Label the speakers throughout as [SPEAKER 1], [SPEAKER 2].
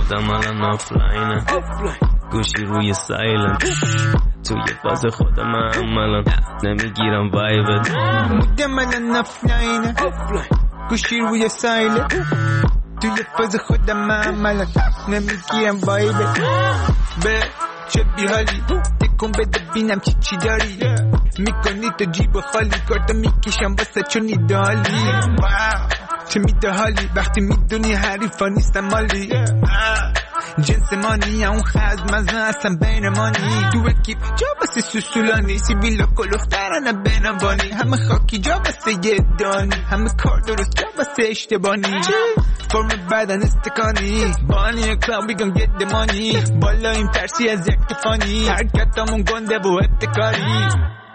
[SPEAKER 1] بودم الان آفلاینه گوشی روی سایلنت توی فاز خودم الان نمیگیرم وایبت
[SPEAKER 2] بودم الان آفلاینه گوشی روی سایلنت توی فاز خودم الان نمیگیرم وایبت به چه بیحالی تکون بده بینم چی داری میکنی تو جیب خالی کارتا میکشم واسه چون ایدالی چه میده حالی وقتی میدونی حریفا نیستم مالی جنس مانی اون خز مزن اصلا بین مانی تو اکیب جا بسه سوسولانی سیبیلا کلوخترانه بینوانی همه خاکی جا بسه یه دانی همه کار درست جا بسه اشتبانی فرم بدن استکانی بانی کلاو we gon get the money بالا این ترسی از یک تفانی حرکتامون گنده و ابتکاری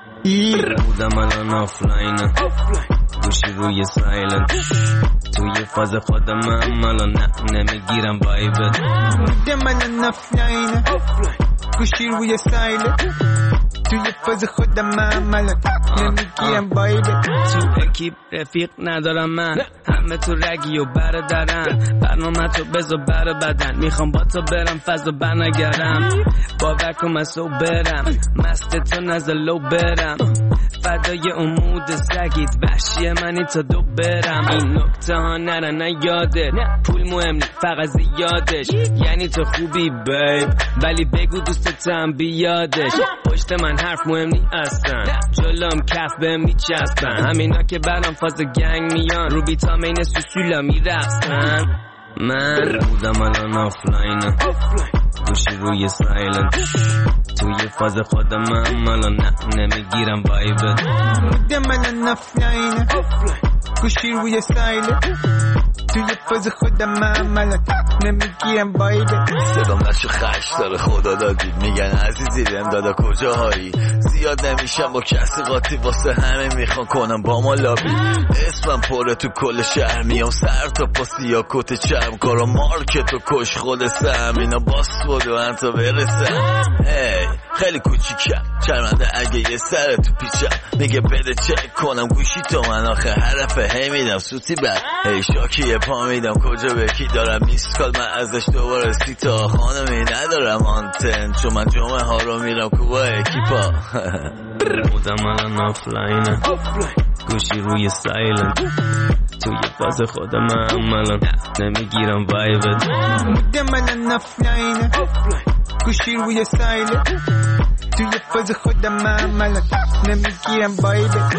[SPEAKER 1] بودم الان آفلاینه گوشی روی سایلنت توی فاز خودم الان نمیگیرم وایبت
[SPEAKER 2] بودم الان آفلاینه گوشی روی سایلنت توی فاز خودم الان نمیگیرم وایبت
[SPEAKER 1] تو اکیپ رفیق ندارم من همه تو رگی و برادرن برنامه تو بذار بر بدن میخوام با تو برم فضا برنگرم باور کن من سو برم مست تو نزلو برم فدای امود سگید وحشی منی تا دو برم این نکته ها نرن یادت پول مهم نی فقط زیادش یعنی تو خوبی بیب ولی بگو دوستتم بیادش پشت من حرف مهم نی اصلا جلوم کف بهم میچسبن همینا که برام فاز گنگ میان رو بیتامین سوسولا میرقصن من بودم الان آفلاینه گوشی روی سایلنت توی فاز خودم الان نمیگیرم وایبت
[SPEAKER 2] بودم الان آفلاینه گوشی روی سایلنت توی فاز خودم الان نمیگیرم وایبت
[SPEAKER 3] صدام نشو خش داره خدا دادید میگن عزیزی رم دادا کجاهایی زیاد نمیشم با کسی قاطی واسه همه میخوان کنم با ما لابی اسمم پره تو کل شهر میام سر تا پاسی یا کت چرم کارا مارکت و کش خود سم اینا باس بود و انتا برسم خیلی کوچیکم شرمنده اگه یه سر تو پیچم میگه بده چک کنم گوشی تو من آخه حرفه هی میدم سوتی بر هی شاکی یه پا میدم کجا به کی دارم میسکال من ازش دوباره سیتا خانمی ندارم آنتن چون من جمعه ها رو میرم کوبا اکیپا
[SPEAKER 1] بودم الان آفلاینه گوشی روی سایلنت توی فاز خودم الان نمیگیرم وایبت
[SPEAKER 2] بودم الان آفلاینه گوشی روی سایلنت توی فاز خودم الان نمیگیرم وایبت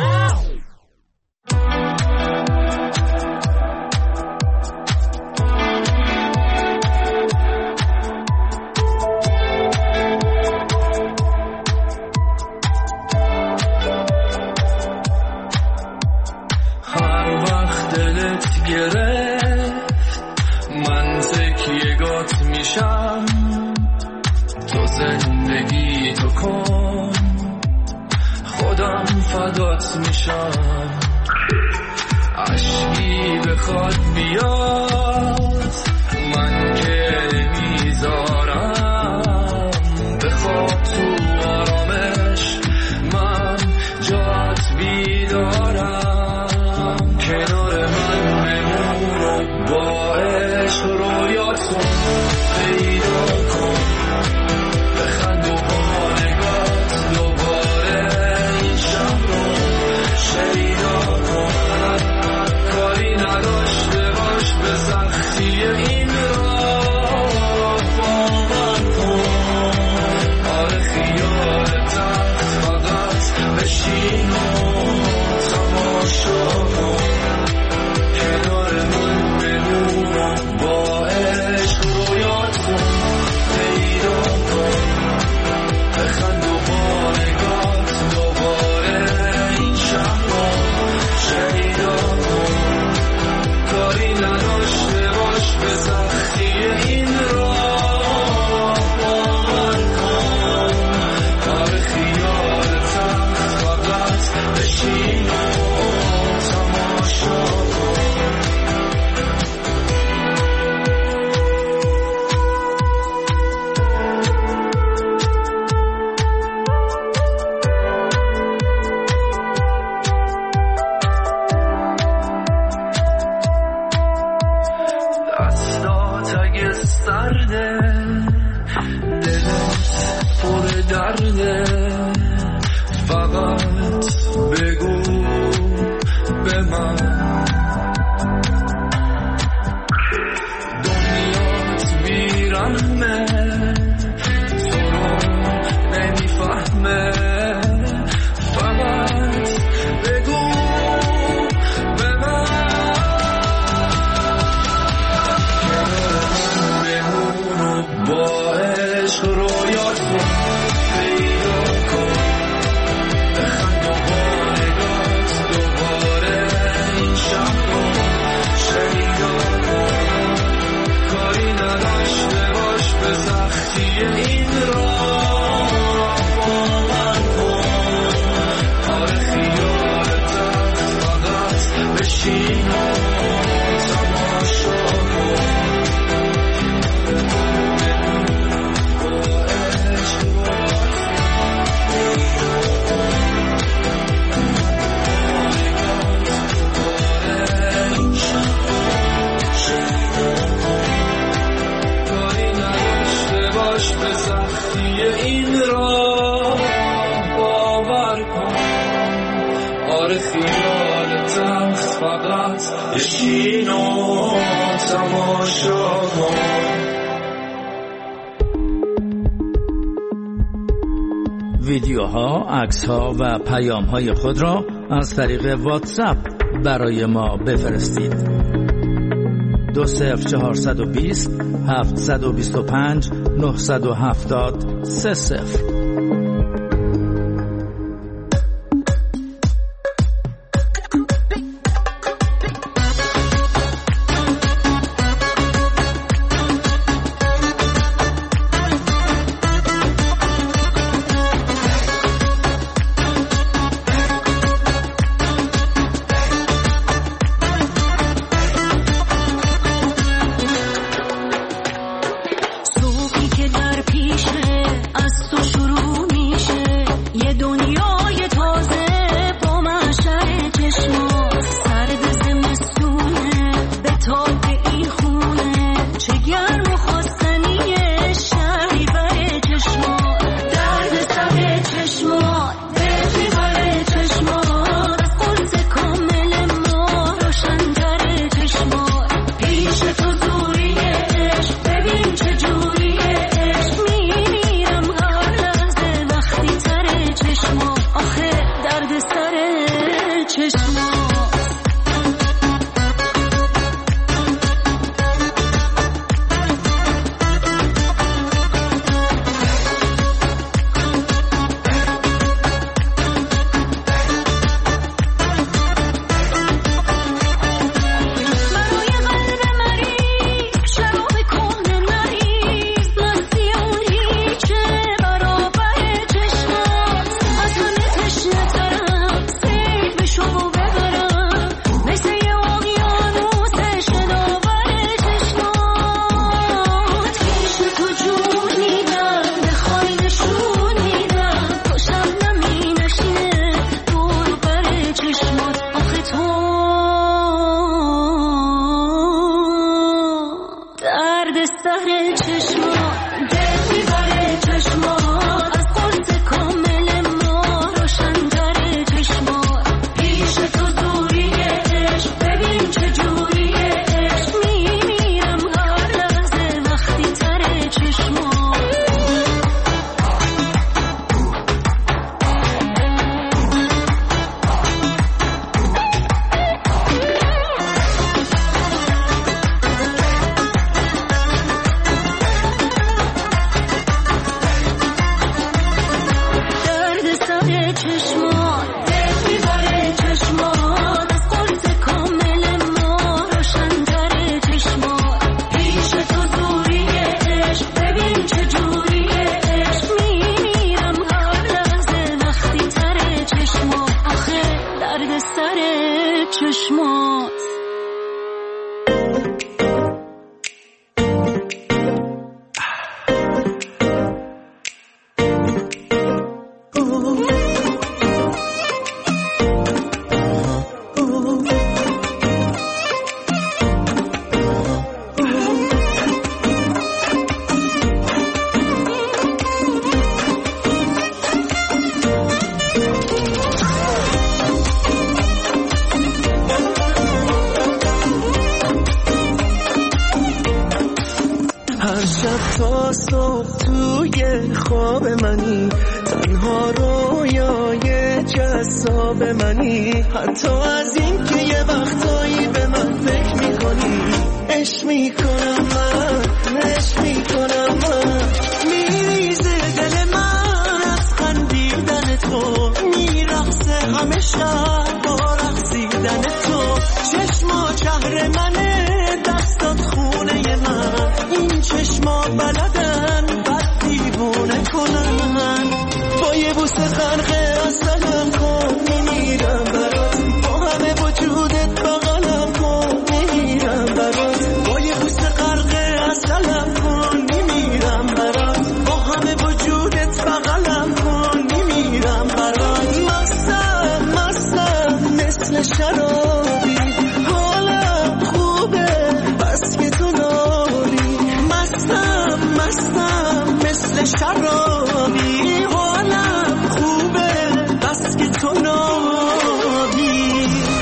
[SPEAKER 4] من تکیه گات میشم تو زندگی تو کن خودم فدات میشم عشقی بخواد بیاد من که میذارم بخواب تو آرامش من جات بیدارم کنار من بمون و با عشق رویاتون پیدا کن بخند و با نگات دوباره این شب رو شیدا کن کاری نداشته باش به سختی دلت پر درده فقط بگو به من دنیات بیرحمه تو رو نمیفهمه فقط بگو به من بمون و با عشق رویاتو پیدا کن بخند و با نگات دوباره این شب رو شیدا کن کاری نداشته باش به سختی این راه باور کن آره خیالتم فقط بشین و تماشا کن به سختی این را باور کن آره خیالتم فقط بشین و تماشا کن
[SPEAKER 5] ویدیوها، عکس‌ها و پیام‌های خود را از طریق واتساپ برای ما بفرستید. 20420 725 970 30.
[SPEAKER 6] توی خواب منی، تنها رویای جذاب منی، حتی از این که یه وقتایی به من فکر میکنی. عشق میکنم من، عشق میکنم من، میریزه دل من از خندیدن تو، میرقصه همه شب با رقصیدن تو. چشما شهر منه، دستات خونه من، این چشما بلدن بد دیوونه کنن. با یه بوسه خرقه اصلم کن، میمیرم برات، با همه وجودت بغلم کن، میمیرم برات. با یه بوسه خرقه اصلم کن، میمیرم برات، با همه وجودت بغلم کن، میمیرم برات. مستم مستم مثل شرابی، حالم خوبه بس که تو نالی. مستم مستم مثل شرابی، حالم خوبه بس که تو نالی.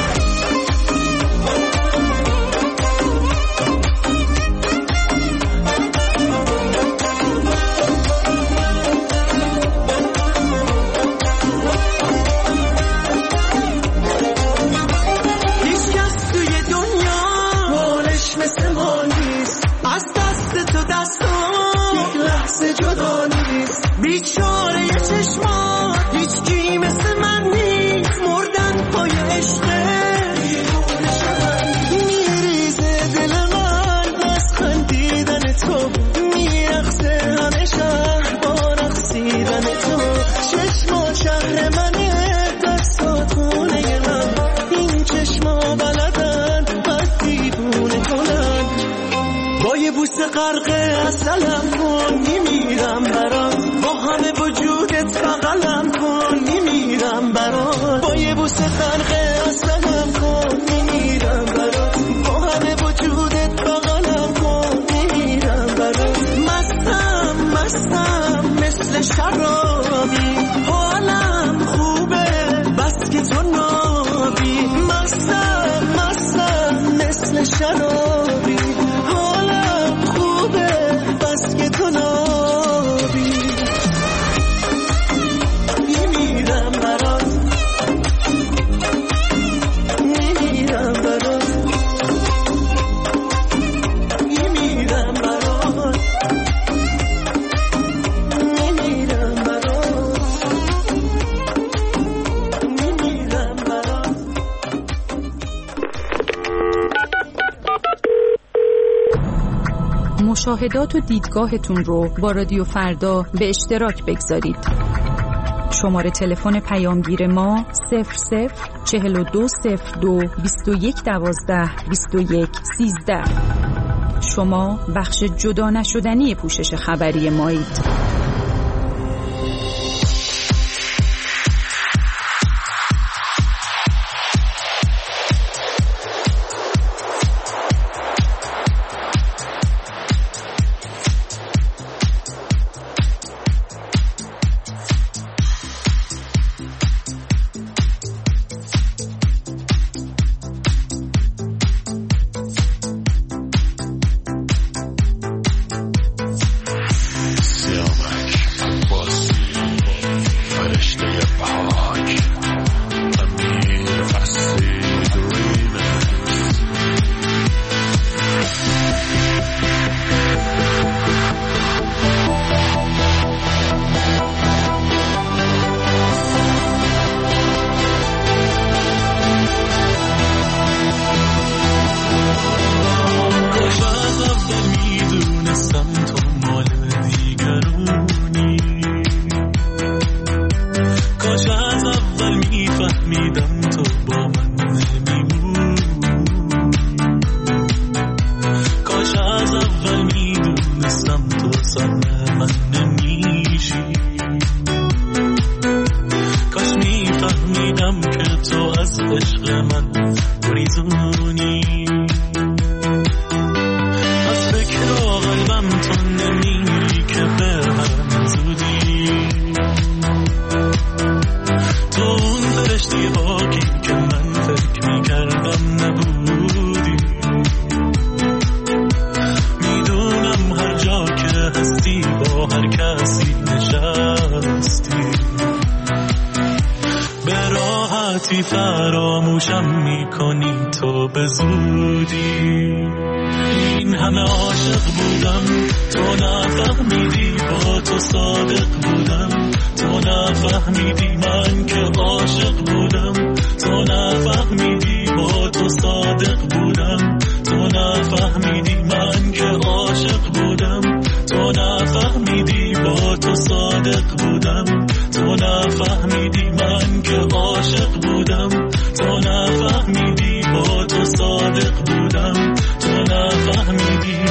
[SPEAKER 6] هیچ کس توی دنیا حالش مثل ما نیست، از دست تو دستم یک لحظه جدا نیست. بیچاره یه چشما هیچ کی مثل من نیست، مردن پای عشقه میریزه دل من از خندیدن تو، میرقصه همه شهر با رقصیدن تو. چشما شهر منه، دستات خونه من، این چشما بلدن بس دیوونه کنن. با یه بوسه غرقه اصلم کن، میمیرم برات، با همه وجودت بغلم کن، میمیرم برات. با یه بوسه غرقه اصلم کن، میمیرم برات، با همه وجودت بغلم کن، میمیرم برات. مستم مستم مثل شرابی، حالم خوبه بس که تو نابی. مستم مستم مثل شرابی، حالم خوبه بس که تو نابی. میمیرم برات، میمیرم برات، میمیرم برات، میمیرم برات، میمیرم برات.
[SPEAKER 7] مشاهدات و دیدگاهتون رو با رادیو فردا به اشتراک بگذارید. شماره تلفن پیامگیر ما 00420221122113. شما بخش جدا نشدنی پوشش خبری مایید.
[SPEAKER 8] با هر کسی نشستی، به راحتی فراموشم میکنی تو به زودی. این همه عاشق بودم تو نفهمیدی، با تو صادق بودم تو نفهمیدی، من که عاشق بودم تو نفهمیدی، با تو صادق بودم تو نفهمیدی، من که عاشق بودم تو نفهمیدی، با تو صادق بودم تو نفهمیدی، من که عاشق بودم تو نفهمیدی، با تو صادق بودم تو نفهمیدی.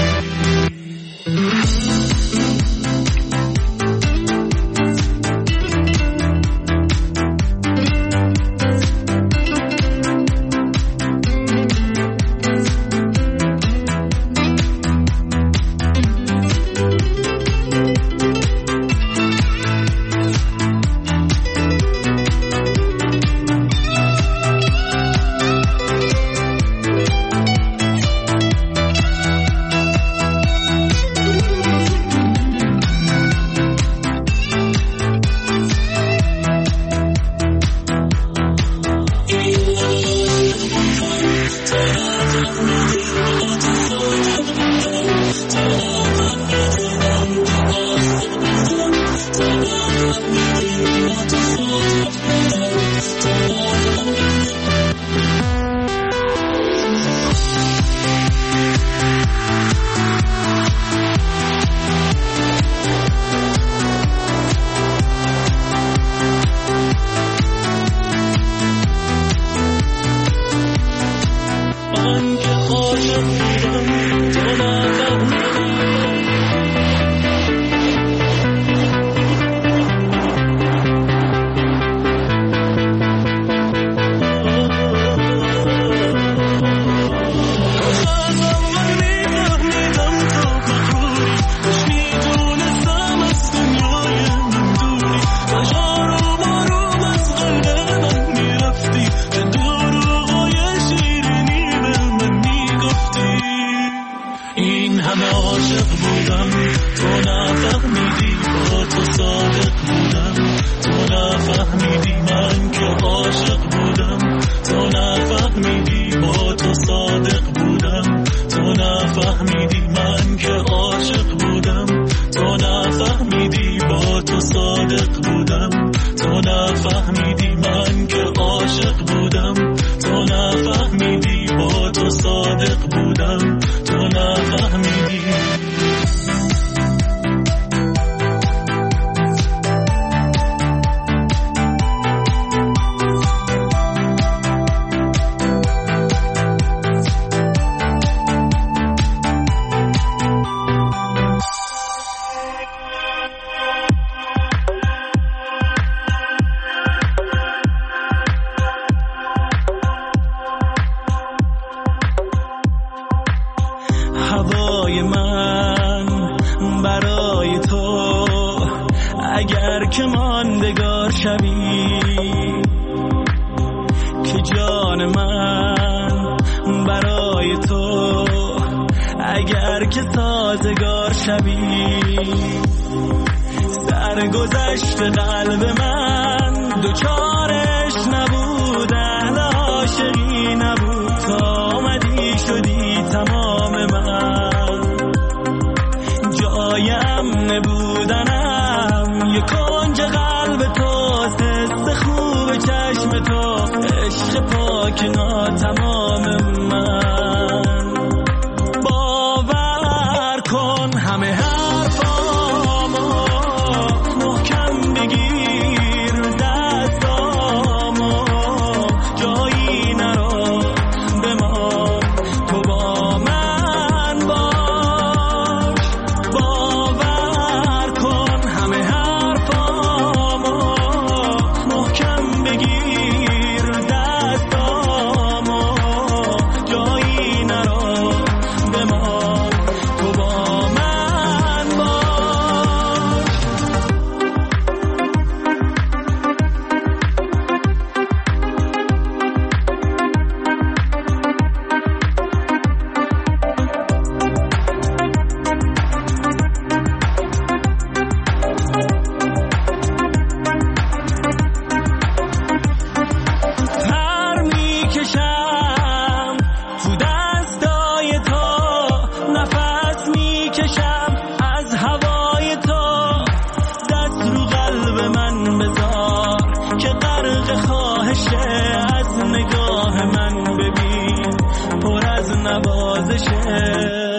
[SPEAKER 8] بشه.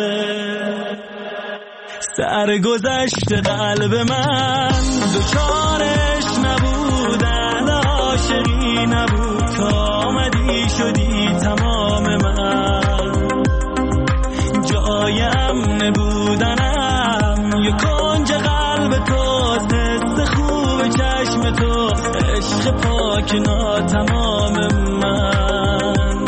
[SPEAKER 8] سرگذشت قلب من دوچارش نبودن، عاشقی نبود تا آمدی شدی تمام من. جایم نبودنم یه کنج قلب تو، حس خوب چشم تو، عشق پاک ناتمام من.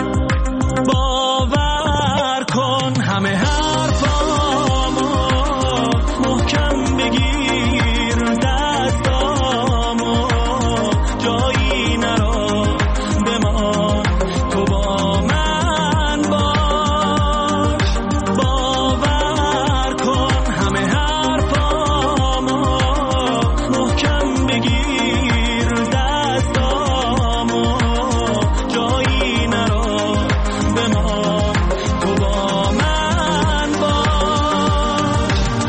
[SPEAKER 8] باور کن همه حرفامو محکم بگیر، دستامو جایی نرو بمان، تو با من باش. باور کن همه حرفامو محکم بگیر، دستامو جایی نرو بمان، تو با من باش.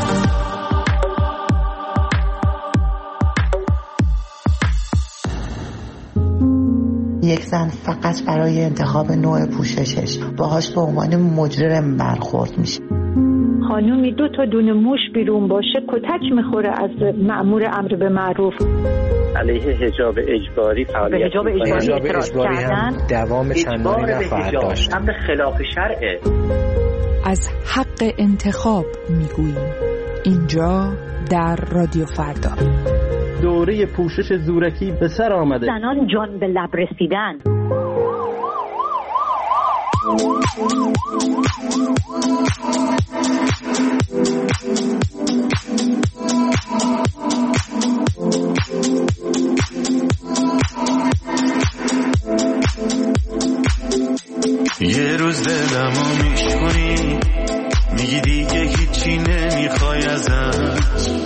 [SPEAKER 9] یک زن فقط برای انتخاب نوع پوششش باهاش به عنوان مجرم برخورد میشه.
[SPEAKER 10] خانومی 2 تا دونه موش بیرون باشه کتک میخوره از مأمور امر به معروف.
[SPEAKER 11] علیه حجاب اجباری فعالیت
[SPEAKER 10] حجاب اجباری
[SPEAKER 11] هم
[SPEAKER 12] دوام چندانی نخواهد داشت.
[SPEAKER 11] امر خلاف شرعه.
[SPEAKER 7] از حق انتخاب میگوییم اینجا در رادیو فردا.
[SPEAKER 13] دوره پوشش زورکی به سر آمده.
[SPEAKER 10] زنان جان به لب رسیدن.
[SPEAKER 8] یه روز دلمو میشکنی، میگی دیگه هیچی نمیخوای ازم.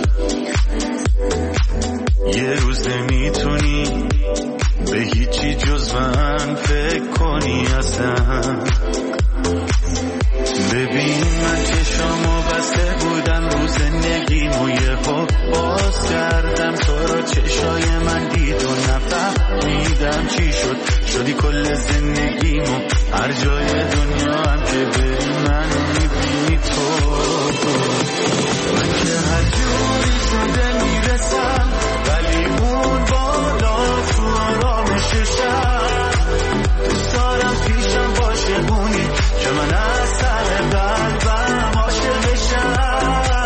[SPEAKER 8] یه روز نمیتونی به هیچی جز من فکر کنی اصلا. ببین من چشامو بسته بودم رو زندگیمو، یه باز کردم تو رو، چشای من دید و نفهمیدم چی شد. شدی کل زندگیمو، هر جای دنیا هم که بری من میبینی تو. من که هر جوری شده میرسم، ولی اون بالا تو آرامش شب. دوست دارم پیشم باشه اونی که من از سر قلبم عاشق بشم.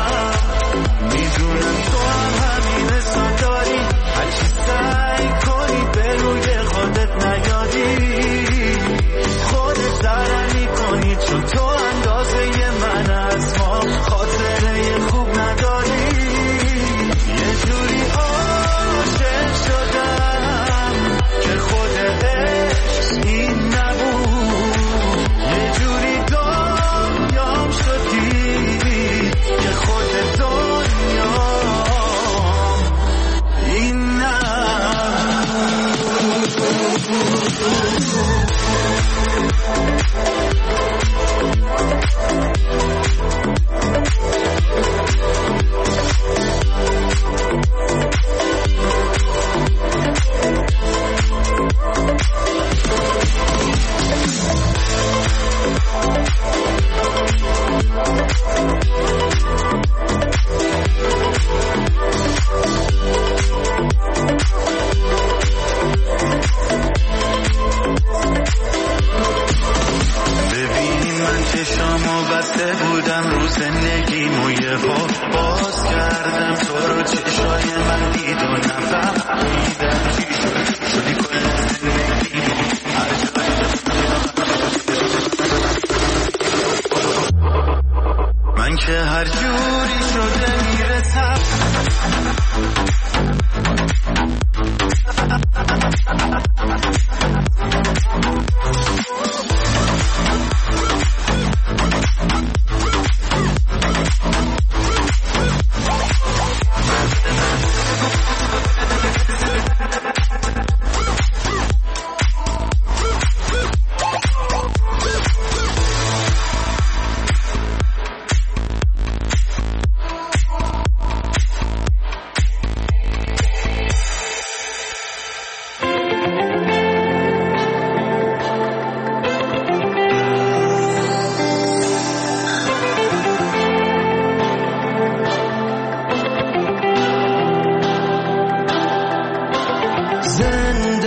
[SPEAKER 8] میدونم تو هم همین حساب داری، هرچی سعی کنی به روی خودت نیادی، خودت ضرر میکنی چون تو اندازه من از ما خاطره خوب نداری.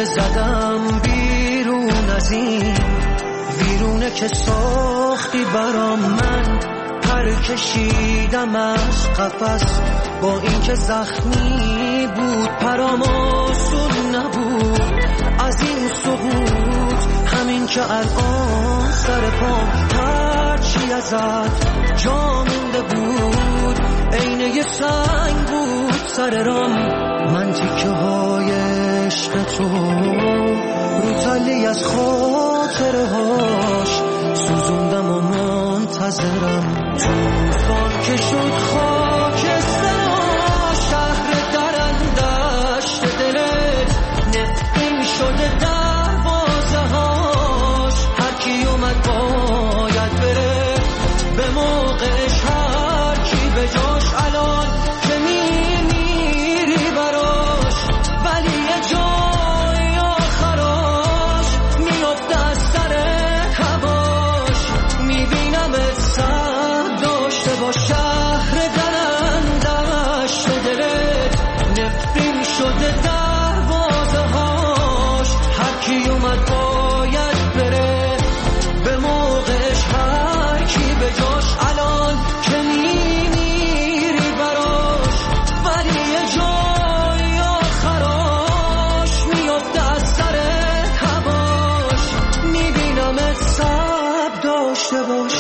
[SPEAKER 6] زدم بیرون از این ویرونه که ساختی برام. من پر کشیدم از قفس با اینکه زخمی بود پرام آسون نبود از این سقوط. همین که الان سر پام هرچی ازت جا مونده بود عین یه سنگ بود سر رام. من تیکه های عشق تو رو تلی از خاطره هاش سوزوندم و منتظرم. توفان که شد خاک سرا شهر درندشت دلت نفرین شده دروازه هاش. هر کی اومد باید بره به موقعش، هر کی به جاش الان که میمیری براش. ولی یه جای آخراش میفته از سر هواش. میبینمت سر داشته با شهر درندشت دلت نفرین شده دروازه هاش. هر کی اومد باید بره به موقعش، هر کی به جاش الان که میمیری براش. ولی یه جای آخراش میفته از سر هواش. میبینمت صبر داشته باش.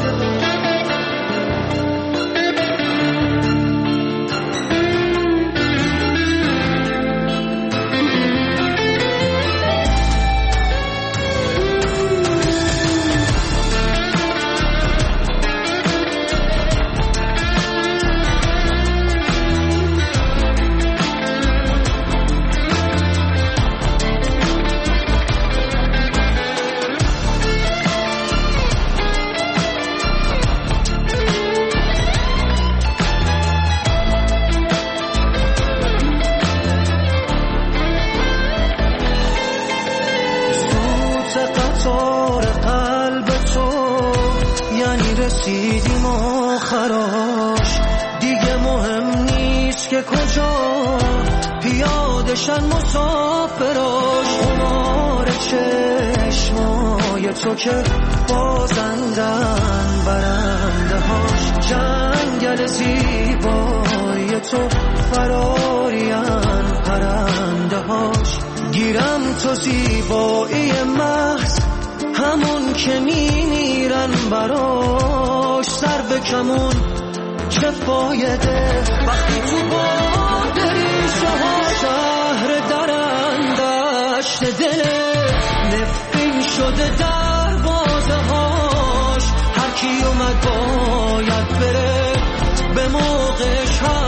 [SPEAKER 6] رسیدیم آخراش دیگه مهم نیست که کجا پیادشن مسافراش. خمار چشمای تو که بازندن برنده هاش. جنگل زیبای تو فرارین پرنده هاش. گیرم تو زیبایی محض همون که میمیرن براش. سر به کمون چه فایده وقتی تو بادری شهر درندشت دلت نفرین شده دروازه هاش. هر کی اومد باید بره به موقعش.